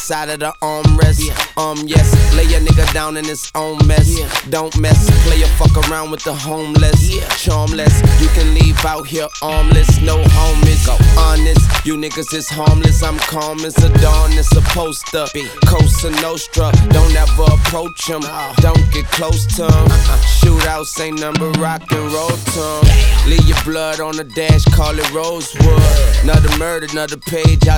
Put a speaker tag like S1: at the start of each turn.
S1: side of the armrest. Yes, lay a nigga down in his own mess. Don't mess, play a fuck around with the homeless. Charmless, you can leave out here armless, no homies. Honest, you niggas is harmless. I'm calm as a dawn, it's supposed to be Cosa Nostra. Don't ever approach him, don't get close to him. Shootouts ain't number rock and roll to him. Leave your blood on the dash, call it Rosewood. Another murder, another page.